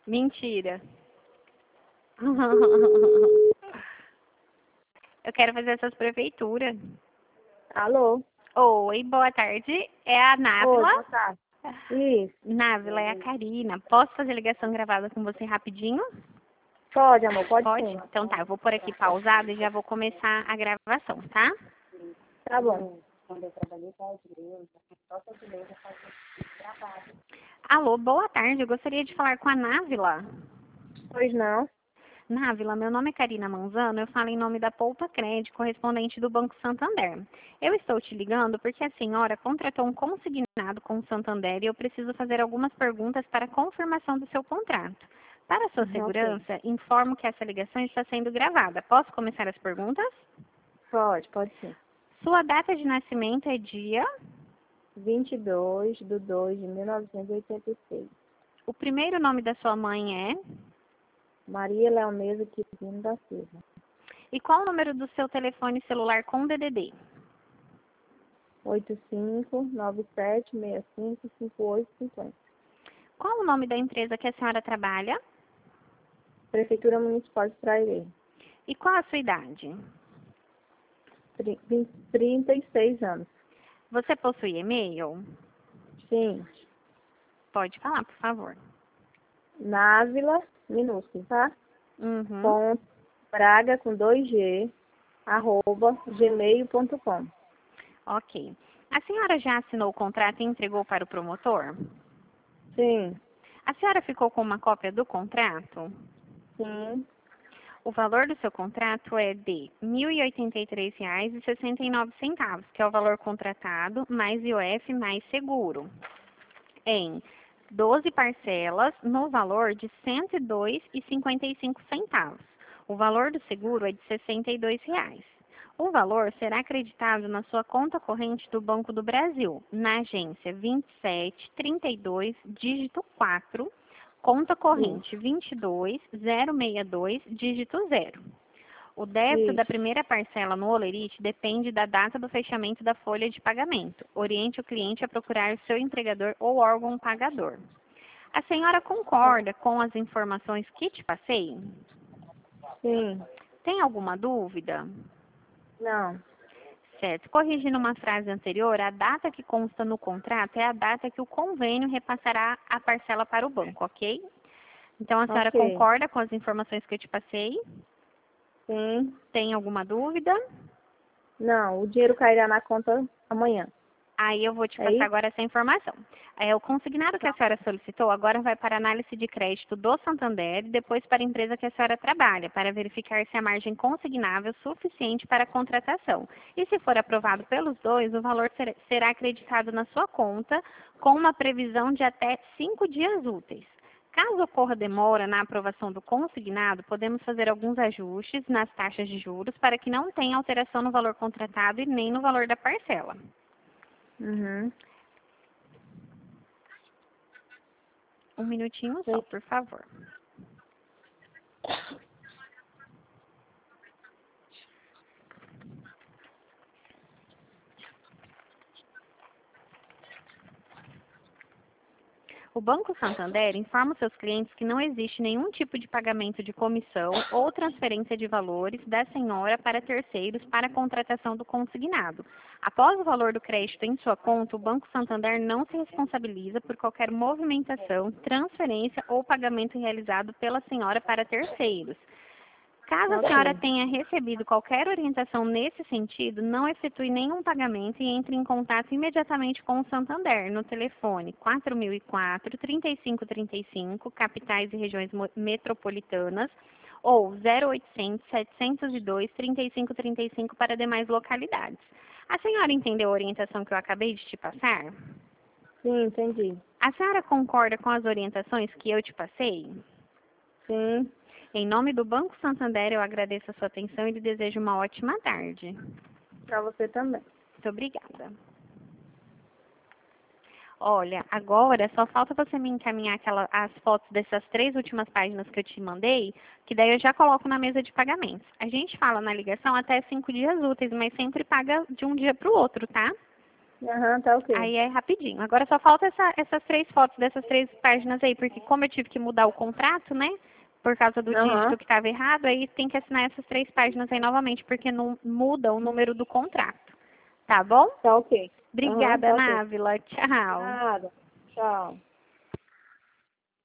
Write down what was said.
Mentira. Eu quero fazer essas prefeituras. Alô? Oi, boa tarde. É a Oi, Návila? boa tarde. Isso. Návila, é a Karina. Posso fazer ligação gravada com você rapidinho? Pode, amor, pode Pode? sim. Então tá, eu vou pôr aqui pausado e já vou começar a gravação, tá? Tá bom. Alô, boa tarde. Eu gostaria de falar com a Návila. Pois não? Návila, meu nome é Karina Manzano, eu falo em nome da Poupa Crédito, correspondente do Banco Santander. Eu estou te ligando porque a senhora contratou um consignado com o Santander e eu preciso fazer algumas perguntas para confirmação do seu contrato. Para sua Ok. segurança, informo que essa ligação está sendo gravada. Posso começar as perguntas? Pode sim. Sua data de nascimento é dia? 22/2/1986. O primeiro nome da sua mãe é? Maria Leonesa Quirino da Silva. E qual o número do seu telefone celular com DDD? 8597655850. Qual o nome da empresa que a senhora trabalha? Prefeitura Municipal de Trairê. E qual a sua idade? 36 anos. Você possui e-mail? Sim. Pode falar, por favor. Návila, minúsculo, tá? Uhum. Ponto Braga com 2G, @gmail.com. Ok. A senhora já assinou o contrato e entregou para o promotor? Sim, A senhora ficou com uma cópia do contrato? sim, O valor do seu contrato é de R$ 1.083,69, que é o valor contratado, mais IOF, mais seguro, em 12 parcelas, no valor de R$ 102,55. O valor do seguro é de R$ 62. O valor será acreditado na sua conta corrente do Banco do Brasil, na agência 2732, dígito 4, conta corrente 22062, dígito 0. O débito da isso. primeira parcela no Olerite depende da data do fechamento da folha de pagamento. Oriente o cliente a procurar seu entregador ou órgão pagador. A senhora concorda com as informações que te passei? Sim, Tem alguma dúvida? não. Certo. Corrigindo uma frase anterior, a data que consta no contrato é a data que o convênio repassará a parcela para o banco, ok? Então, a senhora Ok, concorda com as informações que eu te passei? sim, Tem alguma dúvida? não. O dinheiro cairá na conta amanhã. Aí eu vou te É passar isso? agora essa informação. O consignado que a senhora solicitou agora vai para análise de crédito do Santander e depois para a empresa que a senhora trabalha, para verificar se a margem consignável é suficiente para a contratação. E se for aprovado pelos dois, o valor será acreditado na sua conta com uma previsão de até 5 dias úteis. Caso ocorra demora na aprovação do consignado, podemos fazer alguns ajustes nas taxas de juros para que não tenha alteração no valor contratado e nem no valor da parcela. Uhum. Um minutinho só, Sim. por favor. O Banco Santander informa os seus clientes que não existe nenhum tipo de pagamento de comissão ou transferência de valores da senhora para terceiros para a contratação do consignado. Após o valor do crédito em sua conta, o Banco Santander não se responsabiliza por qualquer movimentação, transferência ou pagamento realizado pela senhora para terceiros. Caso a senhora Ok, tenha recebido qualquer orientação nesse sentido, não efetue nenhum pagamento e entre em contato imediatamente com o Santander no telefone 4004-3535, capitais e regiões metropolitanas, ou 0800-702-3535 para demais localidades. A senhora entendeu a orientação que eu acabei de te passar? sim, entendi. A senhora concorda com as orientações que eu te passei? Sim, Em nome do Banco Santander, eu agradeço a sua atenção e lhe desejo uma ótima tarde. pra você também. Muito obrigada. Olha, agora só falta você me encaminhar as fotos dessas 3 últimas páginas que eu te mandei, que daí eu já coloco na mesa de pagamentos. A gente fala na ligação até 5 dias úteis, mas sempre paga de um dia para o outro, tá? Aham, tá ok. Aí é rapidinho. Agora só falta essas 3 fotos dessas 3 páginas aí, porque como eu tive que mudar o contrato, né? Por causa do Aham, dígito que estava errado, aí tem que assinar essas 3 páginas aí novamente, porque não muda o número do contrato. Tá bom? tá ok. Aham, Obrigada, tá ok. Návila. Tchau. Nada. Tchau.